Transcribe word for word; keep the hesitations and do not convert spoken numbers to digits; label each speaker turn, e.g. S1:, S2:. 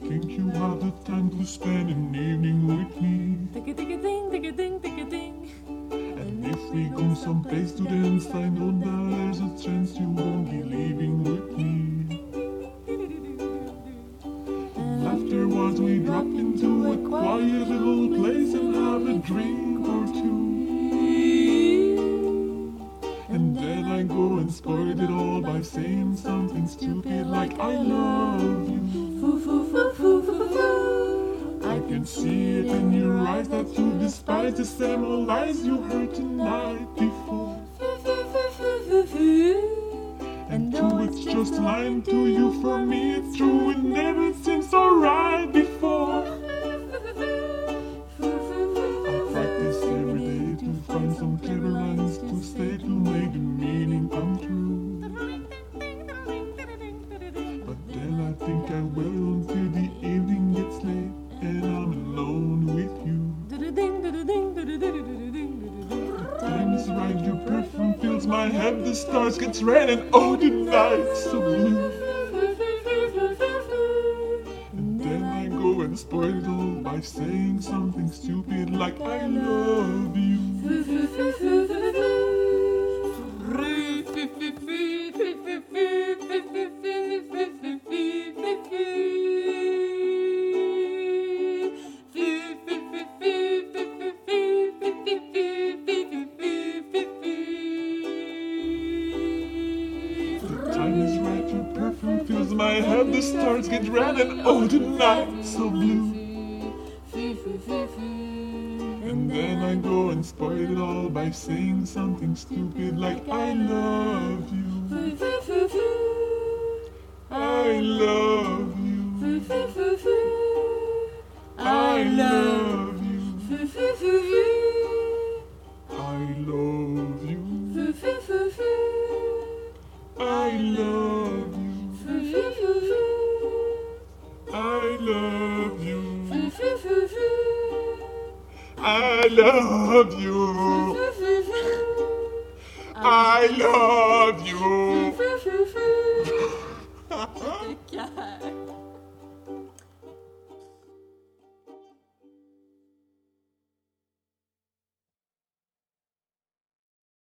S1: think you have the time to spend an evening with me?
S2: Tick-a-tick-a-ding, tick-a-ding, tick-a-ding.
S1: And if we go someplace to dance, I know that there's a chance you won't be leaving with me. And afterwards we drop into a quiet little place and have a drink or two. And then I go and spoil it all by saying something stupid like I love you.
S2: Foo, foo, foo, foo, foo, foo.
S1: I can see it in your eyes that you despise the same old lies you heard tonight before.
S2: Foo, foo, foo, foo, foo, foo.
S1: And two, it's just lying to you. For me it's true, it never seems so right before. I practice every day to find some clever lines to say to make the meaning come true. But then I think I will until the evening gets late and I'm alone with you. The time is right, your perfume fills my head, the stars get red and oh the night's so blue. And then I go and spoil it all by saying something stupid like I love you. Time is right, your perfume fills my head, the stars get red and oh the night's so blue. And then I go and spoil it all by saying something stupid like I love you. I love you. I love you. I love you. I love you. I love you. I love you. I love you.
S2: Tycker jag.